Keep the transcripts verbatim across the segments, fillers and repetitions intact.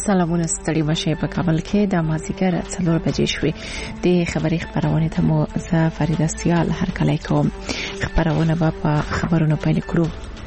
سلامونه ستړي مشه په کابل کې د مازیګر څلور بجې شوې د خبري خبرونه ته مو زه فریده سیال هر کله کوم خبرونه په خبرونو پیل کړو.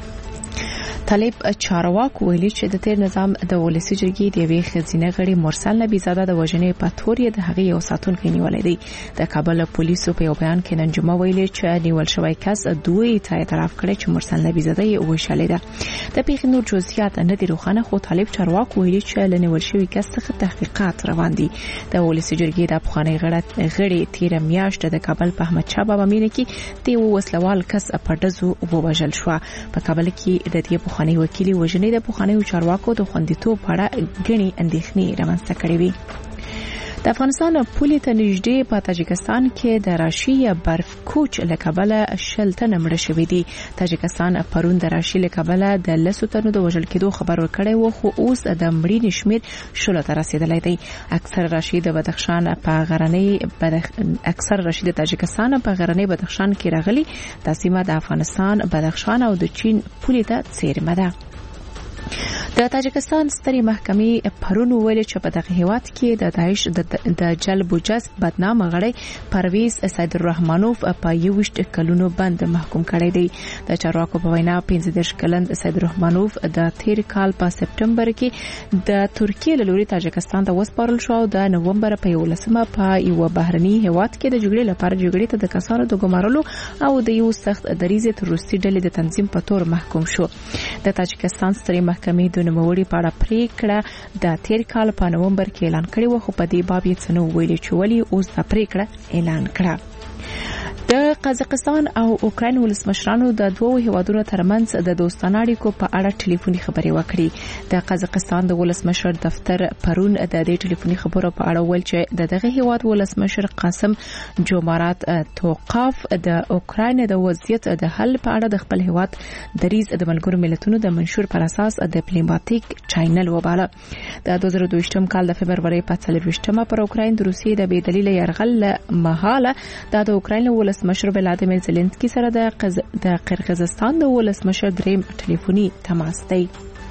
طالب چارواکو ویلي چې د تیر نظام د ولسی جرګې د یوې خزینه غړي مرسل نبی زاده د وژنې په تور د هغې یو ساتونکو نیولې دی. د کابل پولیسو په یو بیان کې نن جمعه ویلي چې نیول شوی کس دوی ته اعتراف کړی چې مرسل نبی زاده یې وشلې ده. د پیښې نور جزئیات نه دي روښانه، خو طالب چارواکو ویلي چې لنیول شوی کس څخه تحقیقات روان دي. د ولسی جرګې د افغاني غړي تیر میاشت د کابل په احمد شاه بابا مینه کې د وسلوال کس په دزو ووژل شو. په کابل کې د دې خاني وکیل وژنې د پخوانیو چارواکو د خوندیتوب په اړه غني اندېښنې رامنځته کړې وي. د افغانستان پولې ته نږدې په تاجکستان کې د راشي برف کوچ له کبله شل تنه مړه شوي دي. تاجکستان پرون د راشي له کبله د لسو تنو د وژل کېدو خبر ورکړی و، خو اوس د مړینې شمیر شلو ته رسیدلی دی. اکثر راشي د بدخشان په غرنۍ بدخ... اکثر راشي د تاجکستان په غرنۍ بدخشان کې راغلي. د سیمه د افغانستان، بدخشان او د چین پولې ته څیرمه ده. د تاجکستان سترې محکمې پرون ویل چې په دغه هیواد کې د داعش د جلب و جذب بدنامه غړی پرویز سید الرحمنوف په یوشت کلونو بند محکوم کړی دی. د چارواکو په وینا پنځه دېرش کلن سید الرحمنوف د تیر کال په سپټمبر کې د ترکیې له لوري تاجکستان ته وسپارل شو او د نومبر په یولسمه په یو بهرني هیواد کې د جګړې لپاره جګړې ته د کسانو د ګمارلو او د یو سخت دریزې تروریستي ډلې د تنظیم په تور محکوم شو. د تاجکستان سترې محکمې د نوموړي په اړه پریکړه د تیر کال په نومبر کې اعلان کړې و، خو په دې باب یې څه نه ویلي چې ولې اوس دا پریکړه اعلان کړه. د قزاقستان او اوکراین ولسمشرانو د دوه هیوادونو ترمنځ د دوستانه اړیکو په اړه ټلیفوني خبرې وکړې. د قزاقستان د ولسمشر دفتر پرون د دې ټلیفوني خبرو په اړه ویل چې د دغه هیواد ولسمشر قاسم جومارات توقاف د اوکراین د وضعیت د حل په اړه د خپل هیواد دریز د ملګرو ملتونو د منشور پر اساس د ډیپلوماټیک چینل وباله. د دوه زره دوه کال د فبرवरी په څلرویشتمه پر اوکراین د روسیې د بې دلیل یرغل مهاله د اوکراین ولسمشر ولادیمیر زيلنسکي سره د قز... د قرغیزستان د ولسمشر دریم ټلیفوني تماس دی.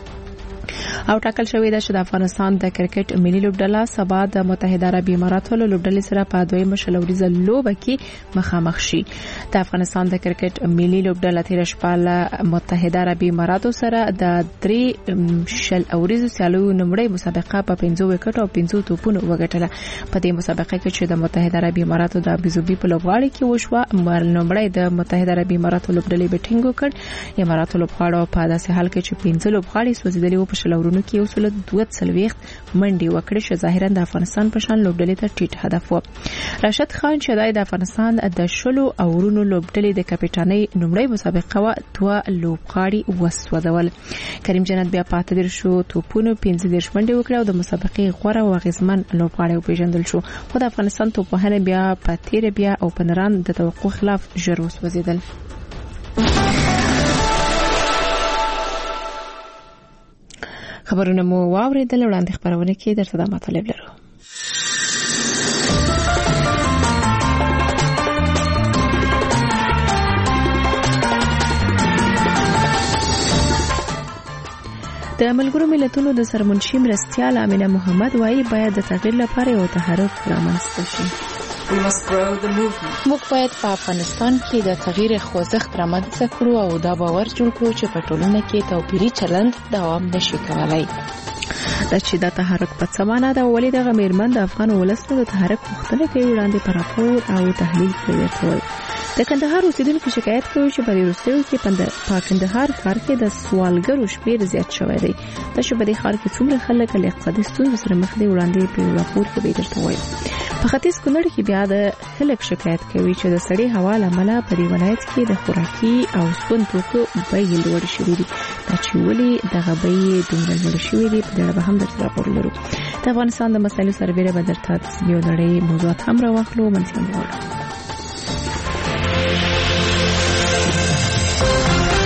او ټاکل شوې ده چې د افغانستان د کرکټ ملي لوبډله سبا د متحده عربي اماراتو له لوبډلې سره په دویمه شلوريزه لوبه کې مخامخ شي. د افغانستان د کرکټ ملي لوبډله تیر شپه له متحده عربي اماراتو سره د درې شل اوريزو سیالو نمړی مسابقه په پنځو وکټ او پنځو توپونو وګټله. په دې مسابقه کې چې د متحده عربي اماراتو د ابوظبي په لوبغاړي کې وشوه، نمړی د متحده عربي اماراتو لوبډلې بیټینګ وکړ. اماراتو لوبغاړو په داسې حال کې چې پنځه لوبغاړي سوځیدلي په شلورونو کې یو سل دوه څلويخت منډي وکړي چې ظاهرا د افغانستان په شان لوبډلې ته ټیټ هدف و. راشد خان چې د افغانستان د شلو اورونو لوبډلې د کپټانۍ نمړی مسابقه و دوه لوبغاړي وسوځول. کریم جنت بیا پاتې در شو توپونو پنځه دیرش منډي وکړه او د مسابقې غوړه او غزمن لوبغاړي پیژندل شو. خو د افغانستان توپوهنه بیا په تیر بیا او پنران د توقع خلاف ژر وسوځیدل. خبرونه مو واوریدل، وړاندې خبرونه کې درته د مطالب لرو. د ملګرو ملتونو د سرمنشي مرستیال امینه محمد وايي باید د تغییر لپاره یو تحرک رامنځته شي. موږ باید په افغانستان کې د تغییر خوځښت رامنځته کړو او دا باور جوړ کړو چې په ټولنه کې توپیري چلند دوام نشي کولای. دا چې دا تحرک په څه معنا ده، ولې دغه میرمن د افغان ولس د تحرک پوښتنه کوي وړاندې پر راپور او تحلیل کوي. د کندهار اوسیدونکو شکایت کوي چې په روسیو کې په کندهار ښار کې د سوالګرو شمیر زیات شوی دی. دا چې په دې ښار کې څومره خلک له اقتصادي ستونزو سره مخ دي وړاندې په راپور کې به درته وایم. په ختیځ کونړ کې بیا د خلک شکایت کوي چې د سړې هوا له امله په دې ولایت کې د خوراکي او سون توکو بیې لوړې شوې دي. دا چې ولې دغه بیې دومره لوړې شوې دي په اړه به هم درته راپور لرو. د افغانستان د مسایلو سربېره به درته د یو نړۍ موضوعات هم راواخلو. منځم وړو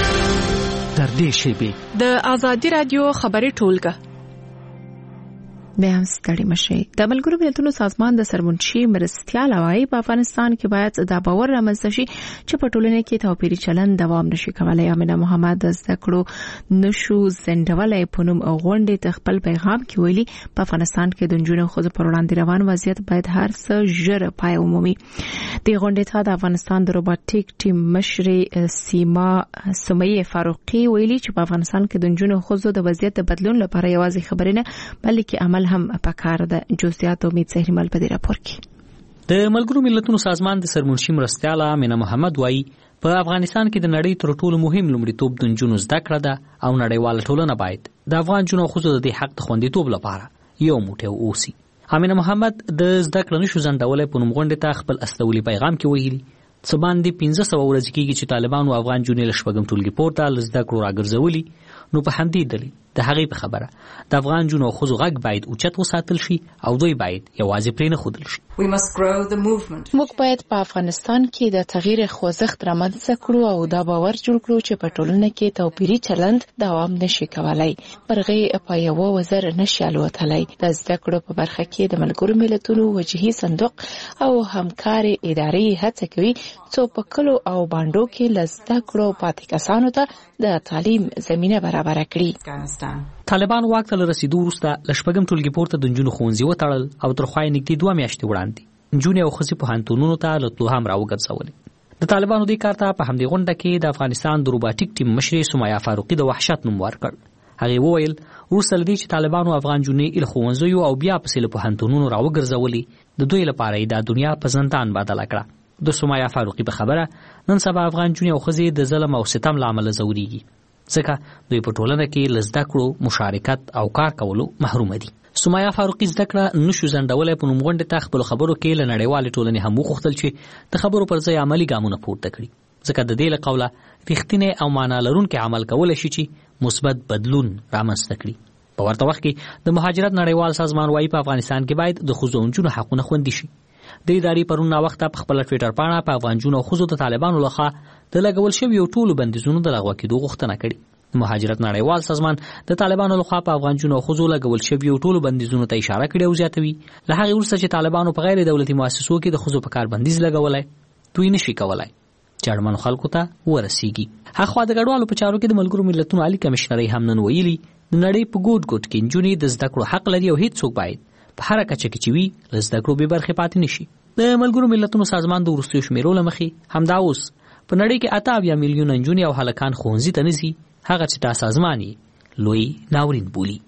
در دې شیبې د ازادي رادیو خبري ټولګه به هم ستړي مشي. د ملګرو ملتونو سازمان د سرمنشي مرستیال وايي په افغانستان کې باید د باور رامنځته شي چې په ټولنه کې توپیري چلند دوام نشي کولای. امینه محمد د زده کړو نشو زندولای په نوم غونډې ته خپل پیغام کې ویلي په افغانستان کې د نجونو خو پر وړاندې روان وضعیت باید هر څه ژر پای ومومي. د غونډې ته د افغانستان د روبوټیک ټیم مشري سیما سمیه فاروقي ویلي چې په افغانستان کې د نجونو خو د وضعیت د بدلون لپاره یوازې خبرې نه بلکې عمل هم پکار ده. جزئیات امید زهري مل په دې راپور کې. د ملګرو ملتونو سازمان د سرمنشي مرستیال امینه محمد وایي په افغانستان کې د نړۍ تر ټولو مهم لومړیتوب د نجونو زده کړه ده او نړیواله ټولنه باید د افغان جنونو خو د دې حق د خوندیتوب لپاره یو موټی اوسي. امینه محمد د زده کړې نشو ځندولې په نوم غونډې ته خپل استولي پیغام کې ویلي څه باندې پنځه سوه ورځې کېږي چې طالبانو افغان جنونو له شپږم ټولګي پورته له زده کړو راګرځولي. نو په همدې دلیل د هغې په خبره د افغان جنونو خو غږ باید اوچت وساتل شي او دوی باید یوازې پرې نه ښودل شي. موږ باید په افغانستان کې د تغییر خوځښت رامنځته کړو او دا باور جوړ کړو چې په ټولنه کې توپیري چلند دوام نشي کولای. مرغۍ په یو وزر نشي الوتلای. د زده کړو په برخه کې د ملګرو ملتونو وجهي صندوق او همکاري ادارې هڅه کوي څو په کلو او باندو کې لزده کړو پاتې کسانو ته د تعلیم زمينه برابر کړي. طالبان واک ته رسیدو وروسته له شپږم ټولګي پورته د نجونو ښوونځي وتړل او تر خوا یې نږدې دوه میاشتې وړاندې نجونې او ښځې پوهنتونونو ته له تلو هم راوګرځولې. د طالبانو دې کار ته په همدې غونډه کې د افغانستان د روبوټیک ټیم مشري سمیه فاروقي د وحشت نوم ورکړ. هغې وویل وروسته له دې چې طالبانو افغان نجونې له ښوونځیو او بیا پسې له پوهنتونونو راوګرځولې د دوی لپاره یې دا دنیا په زندان بدله کړه. د سمیه فاروقي په خبره نن سبا افغان نجونې او ښځې د ظلم او ستم له امله ځورېږي ځکه دوی په ټولنه کې له زده کړو مشارکت او کار کولو محروم دي. سمیه فاروقي زده کړه نشو ځنډولی په نوم غونډې ته خپلو خبرو کې له نړیوالې ټولنې هم وغوښتل چې د خبرو پر ځای عملي ګامونه پورته کړي ځکه د دې له قوله رښتینی او معنا لرونکی عمل کولی شي چې مثبت بدلون رامنځته کړي. په ورته وخت کې د مهاجرت نړیوال سازمان وايي په افغانستان کې باید د ښځو او نجونو حقونه خوندي شي. د ادارې پرون ناوخته په خپله ټویټر پاڼه په افغان نجونو او ښځو د طالبانو لخوا د لګول شویو ټولو بندیزونو د لغوه کېدو غوښتنه کړې. مهاجرت نړیوال سازمان د طالبانو لخوا په افغان جنونو او ښځو لګول شویو ټولو بندیزونو ته اشاره کړې او زیاتوي له هغې وروسته چې طالبانو په غیر دولتي مؤسسو کې د ښځو په کار بندیز لګولی دوی نشي کولی چې اړمنو خلکو ته ورسیږي. هاخوا د ګډوالو په چارو کې د ملګرو ملتونو عالي کمشنرۍ هم نن ویلي د نړۍ په ګوټ ګوټ کې نجونې د زده کړو حق لري او هیڅوک باید په هره کچه کې چې وي له زده کړو بې برخې پاتې نشي. د ملګرو ملتونو سازمان د وروستیو شمیرو له مخې همدا اوس په نړۍ کې اته اویا میلیونه نجونې او هلکان ښوونځي ته نه ځي هغه چې دا سازمان یې لوی ناورین بولي.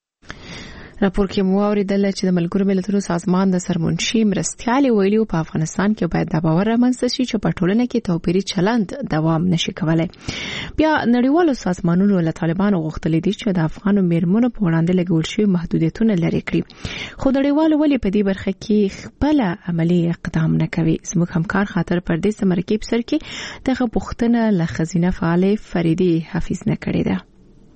راپور کې مو اوریدل چې د ملګرو ملتونو سازمان د سرمنشي مرستیال ویلي په افغانستان کې باید د باور رامنځته شي چې په ټولنه کې توپیري چلند دوام نشي کولای. بیا نړیوالو سازمانونو له طالبانو غوښتل دي چې د افغانو میرمنو په وړاندې لګول شوي محدودیتونه لرې کړي خو نړیوالو ولې په دې برخه کې خپل عملی اقدام نه کوي. زموږ همکار خاطر پردیس مرکب سر کې دغه پوښتنه له خزینه فعال فریدي حفیظ نه کړې ده.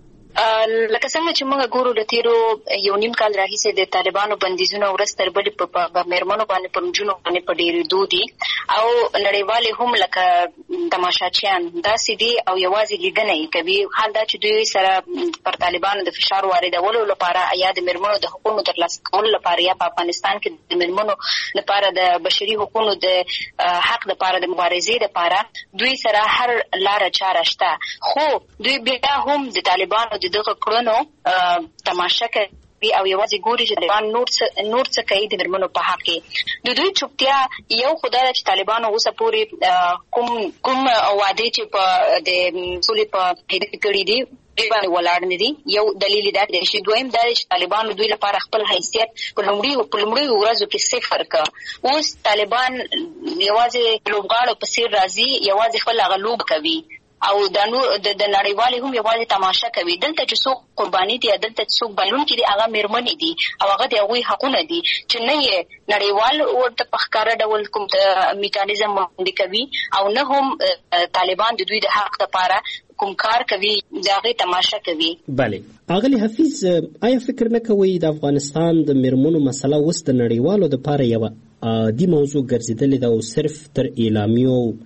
لکه څنګه چې موږ ګورو د تیرو یو نیم کال راهیسې د طالبانو بندیزونه ورځ تر بلې په میرمنو باندې پر نجونو باندې په ډېرېدو دي او نړیوالې هم لکه تماشاچیان داسې دي او یوازې لیدنه یې کوي. حال دا چې دوی سره پر طالبانو د فشار واردولو لپاره یا د میرمنو د حقوقو ترلاسه کولو لپاره یا په افغانستان کې د میرمنو لپاره د بشري حقوقو د حق لپاره د مبارزې لپاره دوی سره هر لاره چاره شته خو دوی بیا هم د طالبانو د دغه کړنو تماشا کوي او یوازې ګوري چې طالبان نور څه نور څه کوي د میرمنو په حق کې. د دوی چوپتیا یو خدای چې طالبانو اوسه پورې کوم کوم وعده چې په د سولې په هدف کړی دي باندې ولاړ نه دي. یو دلیل دا دی چې دویم دا چې طالبانو دوی لپاره خپل حیثیت په لومړي په لومړي ورځو کې صفر کړ. اوس طالبان یوازې لوبغاړو په څیر راځي یوازې خپل هغه لوب کوي او د نو د نړیوالې هم یوازې تماشا کوي. دلته چې څوک قرباني دي دلته چې څوک بلونکي دي هغه میرمنې دي او هغه د هغوی حقونه دي چې نه یې نړیوال ورته په ښکاره ډول کوم میکانیزم وړاندې کوي او نه هم طالبان د دوی د حق لپاره کوم کار کوي د هغې تماشا کوي. بله اغلی حفیظ آیا فکر نه کوئ د افغانستان د میرمنو مسله اوس د نړیوالو دپاره یوه عادي موضوع ګرځېدلې ده او صرف تر اعلامیو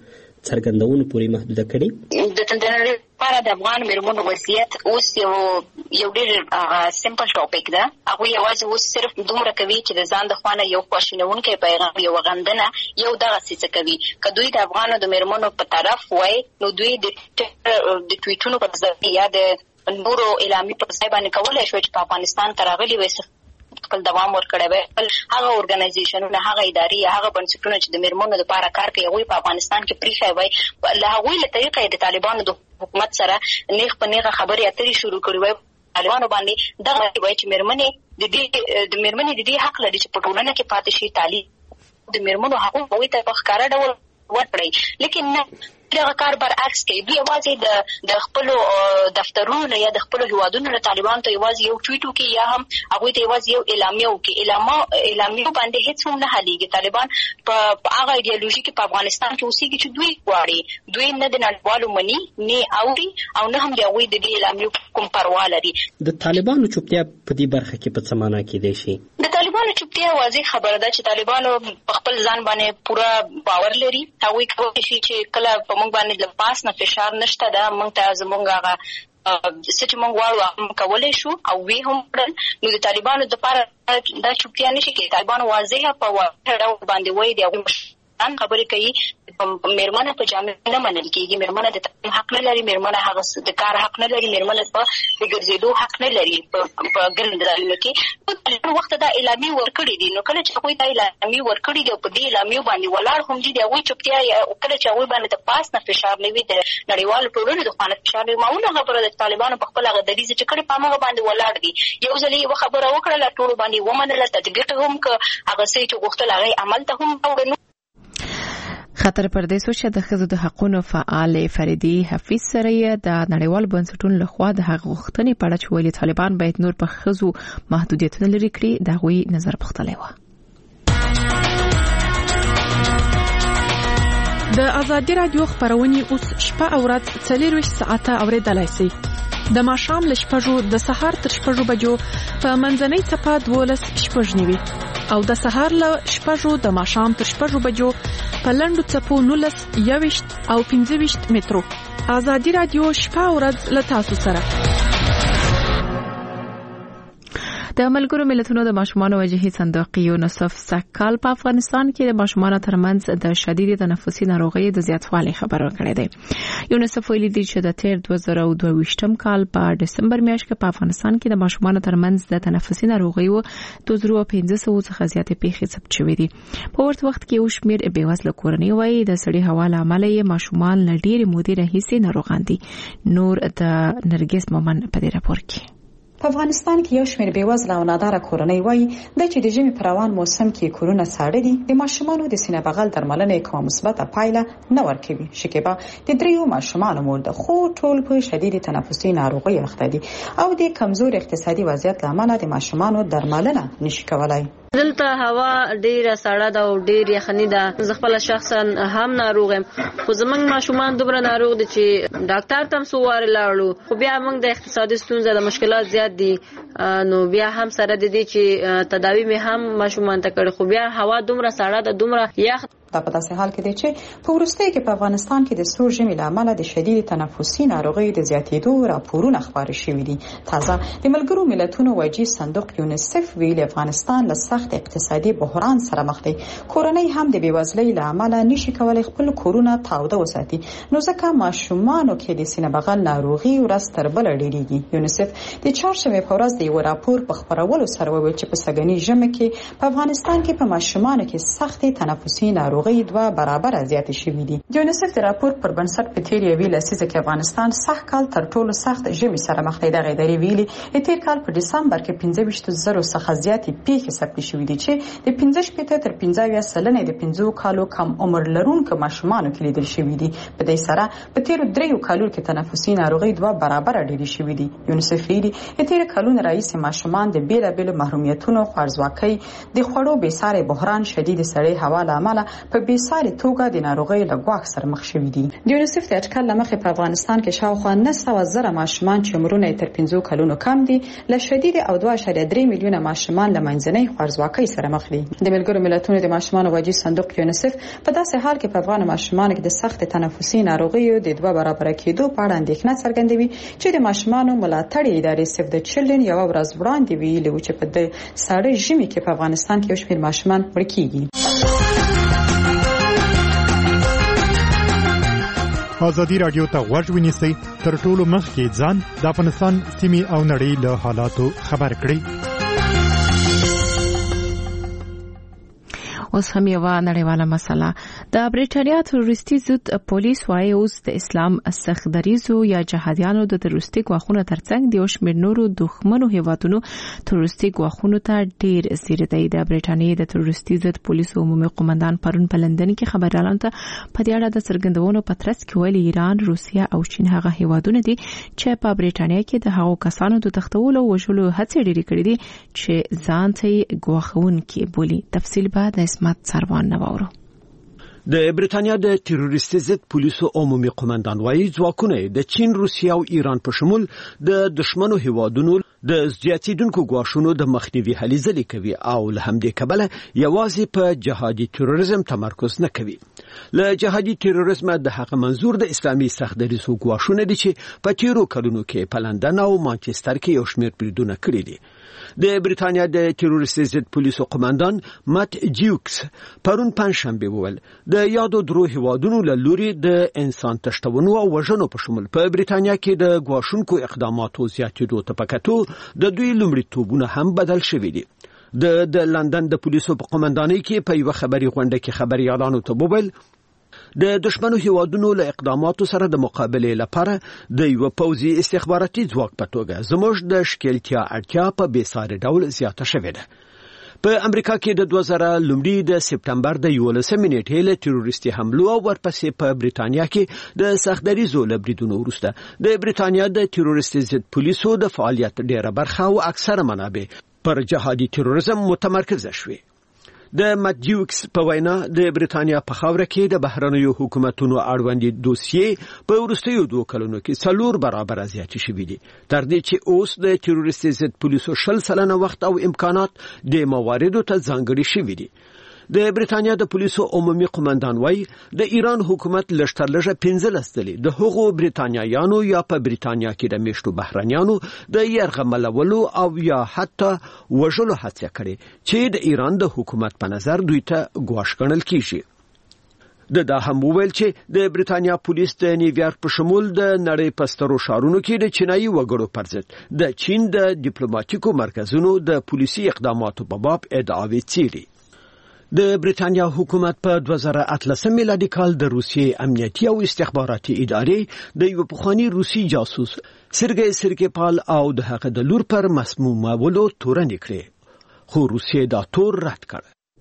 څرګندونو پورې محدوده کړي؟ د نړۍ لپاره د افغان میرمنو وضعیت اوس یو یو ډېر سمپل ټاپک ده. هغوی یوازې اوس صرف دومره کوي چې د ځان د خوا نه یو خواشینونکی پیغام، یو غندنه، یو دغسې څه کوي. که دوی د افغانو د میرمنو په طرف وای نو دوی د ټویټونو پر ځای یا د نورو اعلامي پر ځای باندې کولی شوی چې په افغانستان ته راغلي وای خپل دوام ورکړی وای. خپل هغه ارګنایزیشنونه، هغه ادارې، هغه بنسټونه چې د میرمنو لپاره کار کوي هغوی په افغانستان کې پرېښی وای. له هغوی له طریقه د طالبانو د حکومت سره نیغ په نیغه خبرې اترې شروع کړي وای. طالبانو باندې دغه وایي چې میرمنې د دې د میرمنې د دې حق لري چې په ټولنه کې پاتې شي، تعلیم د میرمنو حقوق هغوی ته په ښکاره ډول ورکړئ. لیکن نه، دغه کار برعکس کوي. دوی یوازې د د خپلو دفترونو نه یا د خپلو هیوادونو نه طالبانو ته یوازې یو ټویټ وکړي یا هم هغوی ته یوازې یو اعلامیه وکړي. اعلامیو باندې هېڅ هم نه حلیږي. طالبان په هغه ایډیالوژي کې په افغانستان کې اوسېږي چې دوی غواړي. دوی نه د نړیوالو مني، نه اوري، او نه هم د هغوی د دې اعلامیو کوم پروا لري. د طالبانو چوپتیا په دې برخه کې په څه معنا کېدای شي؟ د طالبانو چوپتیا واضح خبره ده چې طالبانو په خپل ځان باندې پوره باور لري. هغوی کولی شي چې کله په موږ باندې له پاس نه فشار نشته ده، موږ ته زموږ هغه څه چې موږ غواړو هغه کولی شو او وی هم کړل. نو د طالبانو دپاره دا چوپتیا نشي کېدای. طالبانو واضحه په واضح ډول باندې وایي د هغوی مشران خبرې کوي میرمنه په جامع نه منل کېږي. میرمنه د تعلیم حق نه لري، میرمنه هغه د کار حق نه لري، میرمنه په د ګرځېدو حق نه لري په ګرم ځایونو کې. طالبانو وخته دا اعلامیې ورکړي دي. نو کله چې هغوی دا اعلامیې ورکړي دي او په دې اعلامیو باندې ولاړ هم دي، د هغوی چوپتیا کله چې هغوی باندې د پاس نه فشار نه وي، د نړیوالو ټولنو د خوا نه فشار نه وي، معموله خبره ده چې طالبانو په خپل هغه دریځ چې کړې په هماغه باندې ولاړ دي. یو ځل یې یوه خبره وکړله، ټولو باندې ومنله، تطبیق هم که هغه څه چې غوښتل هغه یې عمل ته هم راوړه. خطر پردې سوچ د ښځو د حقوقو فعال فریدي حفیظ سره د نړیوال بنسټونو لخوا د حق غوښتنې په اړه چې ویلي طالبان باید نور په ښځو محدودیتونه لري کړي، د هغوی نظر پوښتلی و. د ازادي رادیو خبرونه اوس شپه او ورځ څلورویشت ساعته اوریدلای شئ. د ماښام له شپږو د سهار تر شپږو بجو په منځنۍ څپه دولس شپږ نیوي او د سهار له شپږو د ماښام تر شپږو بجو په لنډو څپو نولس، یوویشت او پنځه ویشت مترو. ازادي رادیو شپه او ورځ له تاسو سره. د ملګرو ملتونو د ماشومانو وجهي صندوق یونیسف سکهال په افغانستان کې د ماشومانو ترمنځ د شدید تنفسي ناروغۍ د زیاتوالي خبر ورکړی دی. یونیسف ویلي دی چې د تیر دوه زره دوه ویشتم کال په دسمبر میاشت کې په افغانستان کې د ماشومانو ترمنځ د تنفسي ناروغیو دوه زره پنځه سوه څخه زیاتې پیښې ثبت شوې دي. په ورته وخت کې یو شمېر بېوزله کورنۍ وایي د سړې هوا له امله یې ماشومان له ډېرې مودې راهیسې ناروغان دي. نور د نرګس مومن په دې راپور کې. په افغانستان کې یو شمېر بېوزله او ناداره کورنۍ وایي د چې د ژمي په روان موسم کې کورونه ساړه دي، د ماشومانو د سینه بغل درملنې کومه مثبته پایله نه ورکوي. شکیبا د دریو ماشومانو مور ده، خو ټول په شدید تنفسي ناروغۍ اخته دي او د کمزور اقتصادي وضعیت له امله د ماشومانو درملنه نشي کولای. دلته هوا ډیره سړه ده او ډیر یخني ده. زه خپل شخصا هم ناروغ یم، خو زمونږ ماشومان دومره ناروغ دي چې ډاکټر ته هم څو واره لاړو، خو بیا موږ د اقتصادي ستونزې د مشکلات زیات دي، نو بیا هم سره د دې چې تداوی مې هم ماشومان ته کړې، خو بیا هوا دومره سړه ده، دومره یخ. دا په داسې حال کې دی چې په وروستۍ کې په افغانستان کې د سور ژمي له امله د شدید تنفسي ناروغۍ د زیاتېدو راپورونه خپاره شوي دي. تازه د ملګرو ملتونو وجهي صندوق یونیسف ویلي افغانستان له سخت اقتصادي بحران سره مخ دی. کورنۍ هم د بېوزلۍ له امله نشي کولای خپل کورونه تاوده وساتي، نو ځکه ماشومانو کې د سینه بغل ناروغي ورځ تر بله ډېرېږي. یونیسف د چهارشنبې په ورځ د یو راپور په خپرولو سره وویل چې په سږني ژمي کې په افغانستان کې په ماشومانو کې سخت تنفسي ناروغي دوه برابر زیات شوې دي. یونیسف د راپور پر بنسټ په تیر یوې لسیزه کې افغانستان سخت کال تر ټولو سخت ژمي سره مخ دی. دغه ادارې ویلي د تیر کال په دسمبر کې پنځه ویشت زره څخه زیاتې پیښې ثبت شوې دي چې د پنځه شپېته تر پنځه اویا سلنې د پنځو کالو کم عمر لرونکو ماشومانو کې لیدل شوې دي. په دې سره په تیر دریو کالو کې تنفسي ناروغي دوه برابر ډېرې شوې دي. یونیسف ویلي د تیر کالونو راهیسې ماشومان د بیلابېلو محرومیتونو، خوارځواکۍ، د خوړو بېساري بحران، شدید سړې هوا له امله په بیساري توګه د ناروغۍ له ګواښ سره مخ شوي دي. د یونیسف د اټکل له مخې په افغانستان کې شاوخوا نه سوه زره ماشومان چې عمرونه یې تر پنځو کلونو کم دي له شدید او دوه اعشاریه درې میلیونه ماشومان له منځنۍ خوارځواکۍ سره مخ دي. د ملګرو ملتونو د ماشومانو وجې صندوق یونیسف په داسې حال کې په افغان ماشومانو کې د سخت تنفسي ناروغیو د دوه برابره کېدو په اړه اندېښنه څرګندوي چې د ماشومانو ملاتړ ادارې سیف د چلډرن یو ورځ وړاندې ویلي و چې په د ساړه ژمي کې په افغانستان کې یو شمېر ماشومان مړ کېږي. ازادي راډیو ته غوږ ونیسئ، تر ټولو مخکې ځان د افغانستان سیمې او نړۍ له حالاتو خبر کړئ. اوس هم یو نړیواله مسله. د بریټانیا تروریستي ضد پولیس وايي اوس د اسلام سخدریزو یا جهادیانو د تروریستي ګواښونو ترڅنګ د یو شمېر نورو دښمنو هیوادونو تروریستي ګواښونو ته ډیر ځیر دی. د بریټانیا د تروریستي ضد پولیسو عمومي قومندان پرون په لندن کې خبريالانو ته په دې اړه د څرګندونو په ترڅ کې ویلي ایران، روسیه او چین هغه هیوادونه دي چې په بریټانیا کې د هغو کسانو د تښتولو او وژلو هڅې ډېرې کړې دي چې ځان ته ګواښونکي بولي. تفصیل بعد سروان نواورو. د بریټانیا د تروریستي ضد پولیسو عمومي قومندان وايي ځواکونه د چین، روسیه او ایران په شمول د دشمنو هیوادونو د زیاتیدونکو ګواښونو د مخنیوي هلې ځلې کوي او له همدې کبله یوازې په جهادي تروریزم تمرکز نه کوي. له جهادي تروریزم د هغه منظور د اسلامي سخدریزو ګواښونه دي چې په تیرو کلونو کې په لندن او مانچستر کې یو شمېر بریدونه کړي دي. د بریټانیا د تروریستي ضد پولیسو قومندان مات جیوکس پرون پنځشنبه وویل د یادو درو هیوادونو له لوري د انسان تښتونو او وژنو په شمول په بریټانیا کې د ګواښونکو اقداماتو زیاتېدو ته پکاتو د دوی لومړیتوبونه هم بدل شوي دي. د د لندن د پولیسو په قومندانۍ کې په یو خبري غونډه کې خبريالانو ته وویل د دشمنو هیوادونو له اقداماتو سره د مقابله لپاره د یو پوځي استخباراتي ځواک په توګه زموږ د شکلتیا اړتیا په بیساري ډول زیاته شوې ده. په امریکا کې د دوه زره لومړي د سپتمبر د یولسمې نیټې له تروریستي حملو او ورپسې په بریټانیا کې د سخدریزو لبریدونو وروسته د بریټانیا د تروریستي ضد پولیسو د فعالیت ډیره برخه او اکثره منابع پر جهادي تروریزم متمرکز شوه. د ماتجیوکس په وینا د بریټانیا په خاوره کې د بهرنیو حکومتونو اړوند دوسیې په وروستیو دوه کلونو کې څلور برابر زیات شوي دي، تر دې چې اوس د تروریستي ضد پولیسو شل سلنه وخت او امکانات د مواردو ته ځانګړي شوي دي. د بریټانیا د پولیسو عمومي قومندان وايي د ایران حکومت لشترلږه پنځلس ځلې د هغو بریټانیایانو یا په بریټانیا کې د میشتو بهرانیانو د یرغملولو او یا حتی وژلو هڅه کړې چې د ایران د حکومت په نظر دوی ته ګواښ ګڼل کیږي. د دا هم وویل چې د بریټانیا پولیس د نیویارک په شمول د نړۍ په سترو ښارونو کې د چینایي وګړو پر ضد د چین د ډیپلوماټیکو مرکزونو د پولیسي اقداماتو په باب ادعاوې څیړي. د بریټانیا حکومت په دوه زره اتلسم میلادي کال د روسیې امنیتي او استخباراتي ادارې د یو پخوانی روسي جاسوس سرګی سرګیپال او د هغه د لور پر مسمومولو تورن کړې، خو روسیې دا تور رد کړ.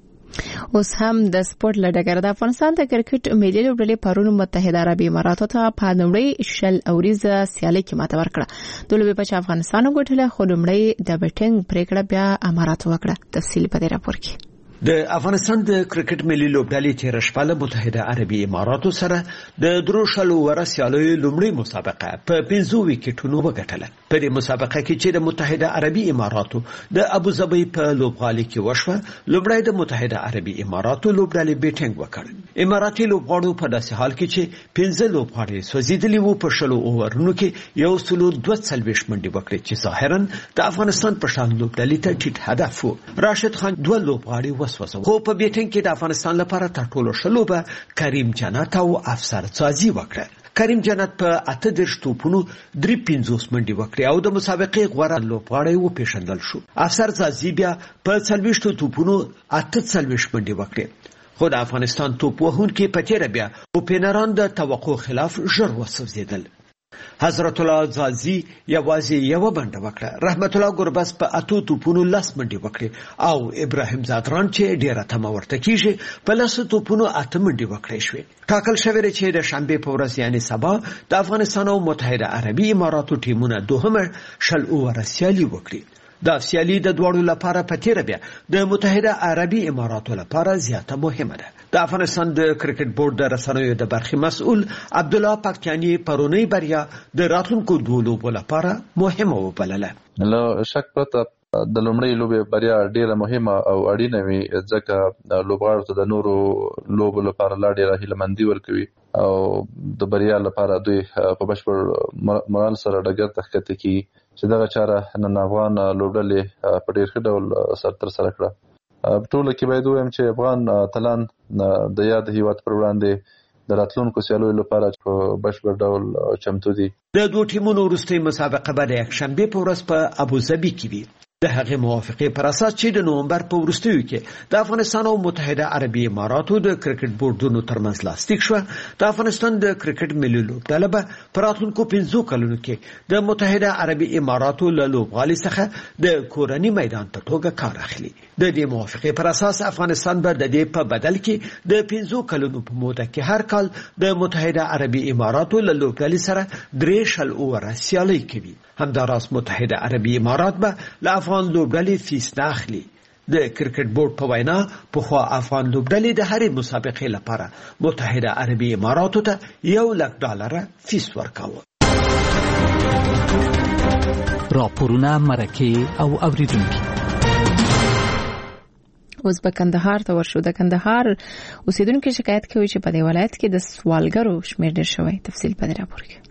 اوس هم د سپورت لډګر د افغانستان د کرکټ ملي لوبډلې پرون متحده عربي اماراتو ته په لومړی شل اوریزه سیالي کې ماته ورکړه. د لوبې په افغانستان وګټله، خو لومړی د بیټینګ پریکړه بیا اماراتو وکړه. تفصیل په دې راپور کې. د افغانستان د کرکټ ملي لوبډلې تیر شپه له متحده عربي اماراتو سره د درو شلو ورسیالو لومړی مسابقه په پنځو وکټونو وګټله. په دې مسابقه کې چې د متحده عربي اماراتو د ابوظبي په لوبغالي کې وشوه، لومړی د متحده عربي اماراتو لوبډلې بیټینګ وکړ. اماراتي لوبغاړو په داسې حال کې چې پنځه لوبغاړي سوځیدلي وو په شلو اوورونو کې یو سلو دوه څلوېښت منډې وکړې چې ظاهرا د افغانستان په شان لوبډلې ته ټیټ هدف و. راشد خان دوه لوبغاړي خو په بیټینګ کې د افغانستان لپاره تر ټولو ښه لوبه کریم جنت او افسر څازي وکړه. کریم جنت په اته دېرش توپونو درې پنځوس منډې وکړې او د مسابقې غوره لوبغاړی وپېژندل شو. افسر څازي بیا په څلوېښتو توپونو اته څلوېښت منډې وکړې، خو د افغانستان توپ وهونکي په تېره بیا اوپنران د توقع خلاف ژر وسوځېدل. حضرت الله زازي یوازې یو بنده وکړه. رحمت الله ګربز په اتو توپونو لس منډې وکړې او ابراهیم زادران چې ډیره تمه ورته کیږي په لس توپونو اته منډې وکړې شوې. ټاکل شوی دی چې د شنبه په ورځ یعنی سبا د افغانستان او متحده عربي اماراتو ټیمونه دوهمه شل اوور سیالي وکړي. دا سیالي د دوړو لپاره په تیر بیا د متحده عربي اماراتو لپاره زیاته مهمه ده. د افغانستان د کرکټ بورډ د رسنیو د برخې مسؤل عبد الله پاکستاني پرونی بریا د راتلونکو دوه لوبو لپاره مهمه وبلله. له شک پرته د لومړۍ لوبې بریا ډیره مهمه او اړینه وي ځکه لوبغاړو ته د نورو لوبو لپاره لا ډیره هیلهمندي ورکوي او د بریا لپاره دوی په بشپړ مورال سره ډګر ته ښکته کیږي چې دغه چاره نن افغان لوبډلې په ډیر ښه ډول سر تر سره کړه. ټوله کې باید ووایم چې افغان اتلان د یاد هیواد پر وړاندې د راتلونکو سیالیو لپاره په بشپړ ډول چمتو دي. د دوه ټیمونو وروستۍ مسابقه به د یکشنبې په ورځ په ابوظبي کې وي. د هغې موافقې پر اساس چې د نومبر په وروستیو کې د افغانستان او متحده عربي اماراتو د کرکټ بورډونو ترمنځ لاسلیک شوه، د افغانستان د کرکټ ملي لوبډله به په راتلونکو پنځو کلونو کې د متحده عربي اماراتو له لوبغالي څخه د کورني میدان په توګه کار اخلي. د دې موافقې پر اساس افغانستان به د دې په بدل کې د پنځو کلونو په موده کې هر کال د متحده عربي اماراتو له لوبډلې سره درې شل اووره سیالي کوي. همداراز متحده عربي امارات به له افغان لوبډلې فیس نه اخلي. د کرکټ بورډ په وینا پخوا افغان لوبډلې د هرې مسابقې لپاره متحده عربي اماراتو ته یو لک ډالره فیس ورکاوه. راپورونه مرکه او اوریدونکي. اوس به کندهار ته ورشو. د کندهار اوسیدونکو شکایت کوي چې په دې ولایت کې د سوالګرو شمېر ډېر شوی. تفصیل په دې راپور کې.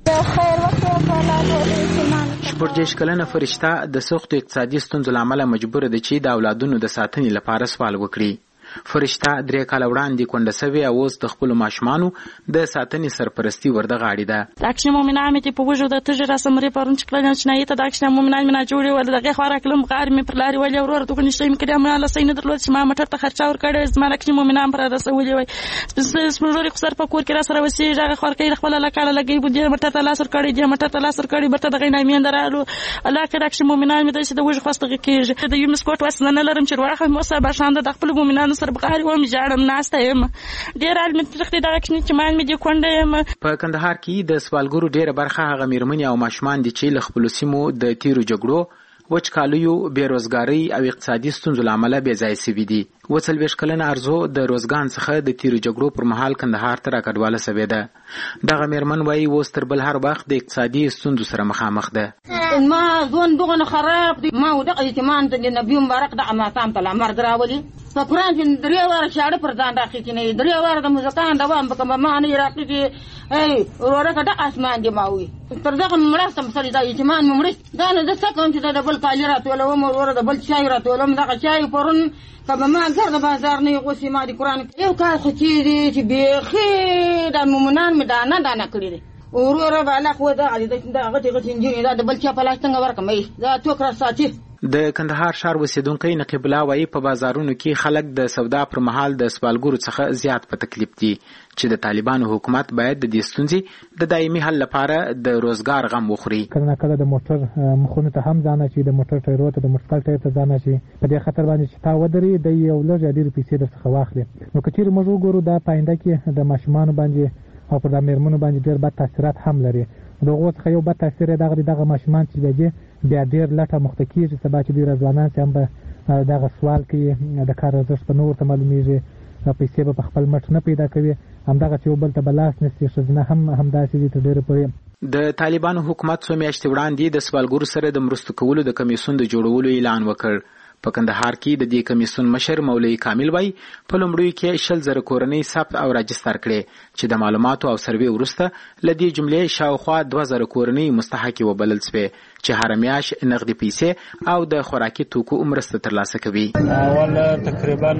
شپږ کلنه فرشته د سختو اقتصادي ستونزو له امله مجبوره ده چې د اولادونو د ساتنې لپاره سوال وکړي. فرشته درې کاله وړاندې کونډه سوې او اوس د خپلو ماشومانو د ساتنې سرپرستي ورده غاړې ده. داکشنه مومنان مې په وژو د تجې رسمري پرون چې کله چې ته داکشنه مومنان مې نه جوړې ول دغه خواره کلم غار مې پر لاري ولې ورور ته نشته مې کړم نه لسې نه درلود چې ما مټر ته خرچا ور کړې زما داکشنه مومنان پر رسولې وای سپوروري خسر په کور کې را سره وسی هغه خور کې خپل لکاله لګي بو دې مټر ته لاس ور کړې دې مټر ته لاس ور کړې برته دغه نه مې درالو الله کې داکشنه مومنان مې د څه د وژ خوستګه کېږي د یونس کوټ وسنه نه لرم چې ورخه مو سره بشاند د خپل مومنانو سره بغاري و مې جاړم ناسته یم ډیر علم تختی دا کښنی چې مان مې د کونډه یم. په کندهار کې د سوالګرو ډیره برخه هغه میرمنې او ماشومان دي چې له خپل سیمو د تیرو جګړو وچکالیو بیروزګاری او اقتصادي ستونزو له امله بې ځای سوي دي. اووه څلوېښت کلنه ارزو د روزګان څخه د تیرو جګړو پر مهال کندهار ته راکډواله سوې ده. دغه میرمن وایي اوس تر بل هر وخت د اقتصادي ستونزو سره مخامخ ده. ما ځون دغه خراب دي ما ودغه ایتمان ته د نبی مبارک د اماتام ته امر دراولي په قران کې درې واره شاړه پر ځان راخې کې نه درې واره د مزکان د وام په ما نه راخې کې ای ورته د اسمان دی ماوي تر دغه مړه سم سړي د ایتمان مړ دا نه د څه کوم چې د بل کالی راتول و مور ور د بل چای راتول هم دغه چای پرون کبه ما ګرځ بازار نه غوسي ما د قران یو کار خو چې چې بيخي د مومنان مې دانه دانه کړی دي ورور بالا خو دا دغه دغه انجینر دا د بل چا په لاس څنګه ورکمې دا ټوکر ساتي. د کندهار ښار اوسیدونکي نقیب الله وایي په بازارونو کې خلک د سودا پر مهال د سوالګرو څخه زیات په تکلیف دي چې د طالبانو حکومت باید د دې ستونزې د دایمي حل لپاره د روزګار غم وخوري. کله کله د موټر مخونو ته هم ځانه چې د موټر ټایرو ته د موټر ټایر ته ځانه چې په دې خطر باندې چې تا ودرې د یو لږ ډیر پیسې درڅخه واخلي. نو کچېر موږ وګورو دا پاینده کې د ماشومان باندې او پر د میرمنو باندې ډیر بد تاثیرات هم لري. دغه څخه یو بد تاثیر دغه دغه ماشومان چې دی بیا ډیر لټه مختکیږي سبا چې ډیر ځوانان چې هم به دغه سوال کوي د کار ارزښت په نور ته معلومیږي پیسې به په خپل مټ نه پیدا کوي همدغه چې بل ته بلاس نشي ښځنه هم همداسې دي تر ډیره پورې. د طالبانو حکومت څو میاشتې وړاندې د سوالګرو سره د مرستو کولو د کمیسیون د جوړولو اعلان وکړ. په کندهار کې د دې کمیسیون مشر مولوي کامل وای په لومړیو کې شل زره کورنۍ ثبت او راجستر کړي چې د معلوماتو او سروې وروسته لدې جملې شاوخوا دوه زره کورنۍ مستحق وبلل شوې چې هر میاش نغدي پیسې او د خوراکي توکو مرسته ترلاسه کوي. اول تقریبا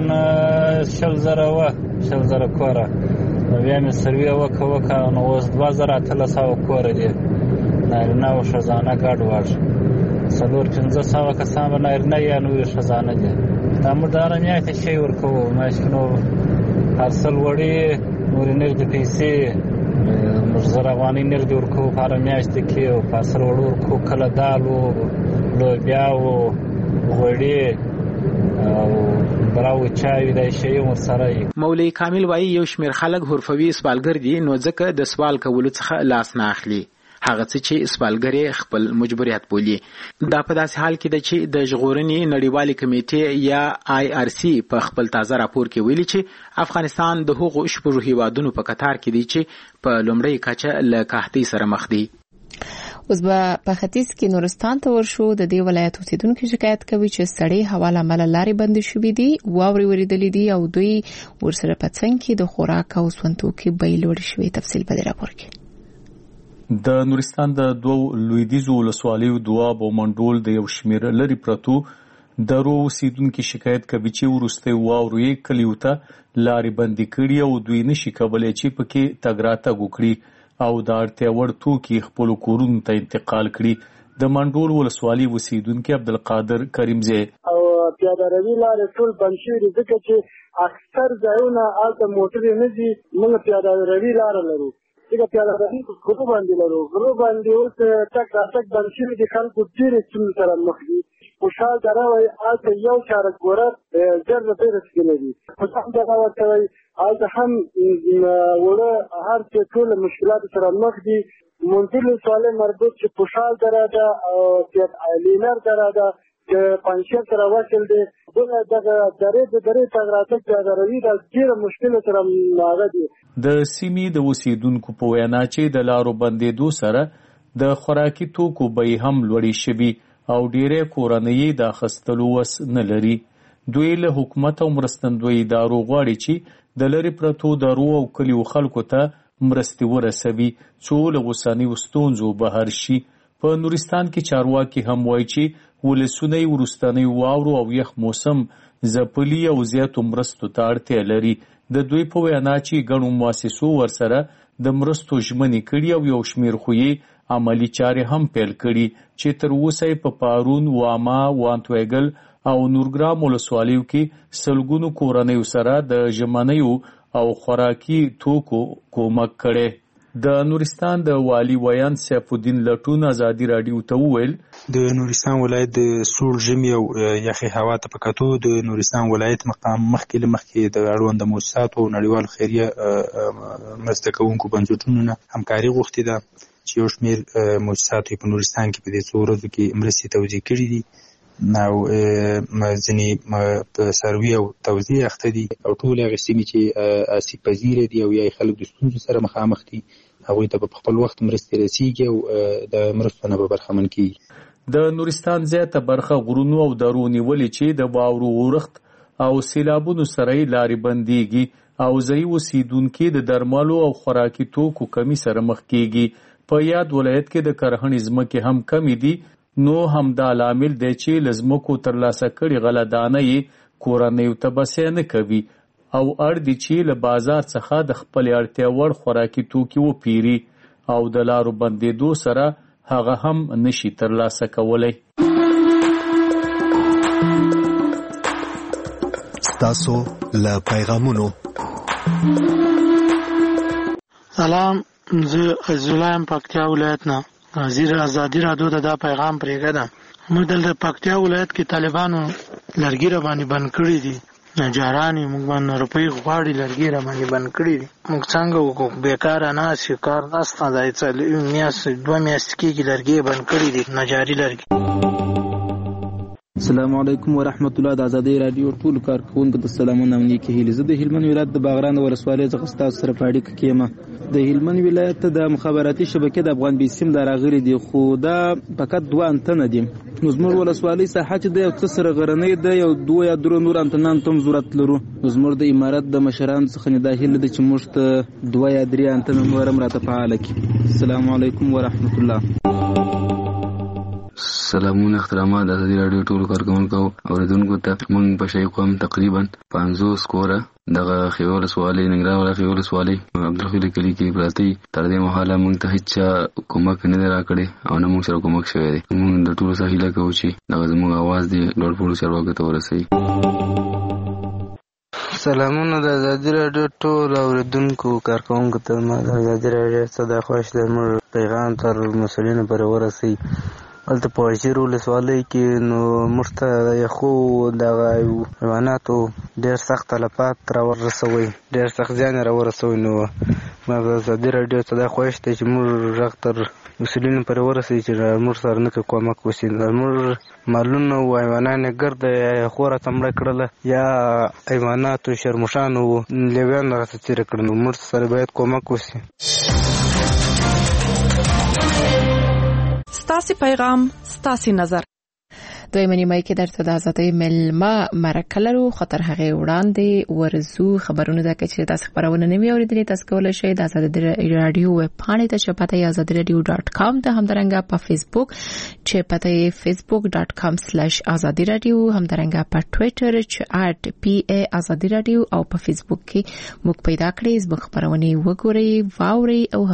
شل زره و شل زره کوره بیا مې سروې وکړه وکړه نو اوس دوه زره اتلس سوه کوره دي نارینه او ښځانه ګډ وډ څلور پنځه سوه کسان به نارینه یا نورې ښځانه دي. دا موږ د هره میاشتې شی ورکوو میاشتې نو پارسل وړي نورې نغدې پیسې موږ زر افغانۍ نغدې ورکوو په هره میاشتې کې او پارسل وړو ورکوو کله دال و لوبیا و غوړي او براو چای دا شی ورسره وي. مولوي کامل وایي یو شمېر خلک حرفوي سوالګر دي نو ځکه د سوال کولو څخه لاس نه اخلي. هغه څه چې سوالګر خپل مجبوریت بولي. دا په داسې حال کې ده چې د ژغورنې نړیوالې کمیټې یا آی آر سی په خپل تازه راپور کې ویلي چې افغانستان د هغو شپږو هیوادونو په قطار کې دی چې په لومړۍ کچه له قحطۍ سره مخ دي. اوس به په ختیځ کې نورستان ته ورشو. د دې ولایت اوسیدونکو شکایت کوي چې سړې هوا له امله لارې بندې شوې دي، واورې ورېدلې دي او دوی ورسره په څنګ کې د خوراک او سون توکي بیې لوړې شوې. تفصیل په دې راپور کې. د نورستان د دوو لویدیځو ولسوالیو دواب او منډول د یو شمېر لرې پرتو درو اوسیدونکو شکایت کوي چې وروسته واورې کلیو ته لارې بندې کړي او دوی نشي کولی چې پکې تګ راتګ وکړي او د اړتیا وړ توکي خپلو کورونو ته انتقال کړي. د منډول ولسوالۍ اوسیدونکي عبدالقادر کریمزی او پیاده روي لارې ټول بند شوي دي ځکه چې اکثر ځایونه هلته موټرې نه ځي. موږ پیاده روي لاره لرو ځکه پیاده روي غرو باندې لرو. غرو باندې اوس تګ راتګ بند شوي دي. خلکو ډېرې ستونزې سره مخ دي. خوشحال دره وایي هلته یو چارک ګوره زر روپۍ رسېدلی دي. خوشحال دره ورته وایي هلته هم وړه هر څه ټول مشکلات سره مخ دي. منځل ولسوالۍ مربوط چې خوشحال دره ده او لینر دره ده د پنجشیر سره وصل دی. دغه دغه درې د درې تګ راتګ پیاده روي د ډېره مشکل سره هغه دي. د سیمې د اوسیدونکو په وینا چې د لارو بندېدو سره د خوراکي توکو بیې هم لوړې شوي او ډېری کورنۍ د اخیستلو وس نه لري. دوی له حکومت او مرستندویه ادارو غواړي چې د لرې پرتو درو او کلیو خلکو ته مرستې ورسوي څو له اوسنیو ستونزو بهر شي. په نورستان کې چارواکي هم وایي چې ولسونه یې وروستنی واورو او یخ موسم ځپلي او زیاتو مرستو ته اړتیا لري. د دوی په وینا چې ګڼو مؤسسو ورسره د مرستو ژمنې کړي او یو شمېر خو یې عملي چارې هم پیل کړي چې تر اوسه یې په پارون، واما، وانتویګل او نورګرام ولسوالیو کې سلګونو کورنیو سره د ژمنیو او خوراکي توکو کومک کړي. د نورستان د والي ویان سیف الدین لټون ازادي راډیو ته وویل د نورستان ولایت د سوړ ژمي او یخي هوا ته په کتو د نورستان ولایت مقام مخکې له مخکې د اړوند مؤسساتو او نړیوالو خیریه مرسته کوونکو بنسټونو نه همکاري غوښتې ده چې یو شمېر مؤسساتو په نورستان کې په دې څو ورځو کې مرستې توزیع کړي دي او ځینې په سروي او توزیع اخته دي او ټول هغې سیمې چې آسیب پذیره دي او یا خلک د ستونزو سره مخامخ دي هغوی ته په خپل وخت مرستې رسیږي او د مرستو نه به برخمن کیږي. د نورستان زیاته برخه غرونو او درو نیولې چې د واورو اورښت او سیلابونو سره یې لارې بندېږي او ځایي اوسیدونکي د درملو او خوراکي توکو کمي سره مخ کیږي. په یاد ولایت کې د کرهڼې ځمکې هم کمې دي، نو همدا لامل دی چې له ځمکو ترلاسه کړي غله دانه یې کورنیو ته بسیا نه کوي او اړ دي چې له بازار څخه د خپلې اړتیا وړ خوراکي توکي وپیري او د لارو بندېدو سره هغه هم نشي ترلاسه کولی. ستاسو له پیغامونو سلام، زه عزیزالله یم پکتیا ولایت نه. ازادي راډیو ته دا پیغام پرېږدم. موږ دلته پکتیا ولایت کې طالبانو لرګي را باندې بند کړي دي. نجاران یې موږ باندې روپۍ غواړي، لرګي را باندې بند کړي دي. موږ څنګه وکړو؟ بېکاره ناست یو، کار نشته. دا میاشتې دوه میاشتې کېږي لرګي یې بند کړي دي، نجاري لرګي. السلام علیکم ورحمت الله. د ازادي راډیو ټول کارکونکو ته سلامونه او نیکې هیلې. زه د هلمند ولایت د باغران ولسوالۍ څخه ستاسو سره په اړیکه کې یم. د هلمند ولایت ته د مخابراتي شبکې د افغان بیسیم دا راغلي دي، خو دا فقط دوه انتنه دي. نو زموږ ولسوالۍ ساحه چې د یو څه سره غرنۍ ده، یو دوه یا درې نور انتنان ته هم ضرورت لرو. نو زموږ د امارت د مشرانو څخه نه دا هیله ده چې موږ ته دوه یا درې انتنه نور هم راته فعاله کړي. السلام علیکم ورحمت الله. سلامونه احترامات د ازادي راډیو ټولو کارکونکو او اوریدونکو ته. موږ په شیخ قوم تقریبا پنځوس کوره دغه خیول ولسوالۍ ننګرهار ولایت ولسوالۍ عبدالخیل کلي کې پراته تر دې مهاله موږ ته هیڅ کومک نه دی راکړی او نه موږ سره کومک شوی دی. موږ د ټولو څخه هیله کوو چې دغه زموږ اواز دی لوړپوړو چارواکو ته ورسوي. سلامونه د ازادي راډیو ټول اوریدونکو کارکونکو ته. ما د ازادي راډیو څخه دا خواهش ده موږ پیغام تر مسؤلینو پورې ورسوي الته په وزیر ولسوالۍ کې نو مرته خو د حیواناتو ډېر سخت تلفات را ورسوي ډېر سخت زیان را ورسوي نو ما د ازادي راډیو څخه دا خواهش دی چې موږ غږ تر مسؤلینو پورې ورسوي چې موږ سره نه کومک وشي موږ مالونه او حیوانات ګرد خوره تمړه کړله یا حیواناتو شرموشانو لیویان راته تېره کړل نو موږ سره باید کومک وشي. ستاسې پیغام ستاسې نظر. دویمه نیمه کې درته د ازادۍ ملما مرکه لرو خاطر هغه وړاندې ورزو خبرونه د کچې تاسو خبرونه نوي اوریدلې تاسو کولای شئ د ازادۍ رادیو ویب پاڼې ته چې پته یې ازادۍ رادیو ډاټ کام ته همدارنګه په فیسبوک چې پته یې فیسبوک ډاټ کام سلیش ازادۍ رادیو همدارنګه په ټوئیټر چې ات پی ای ازادۍ رادیو او په فیسبوک کې موږ پیدا کړئ زموږ خبرونه وګورئ واورئ او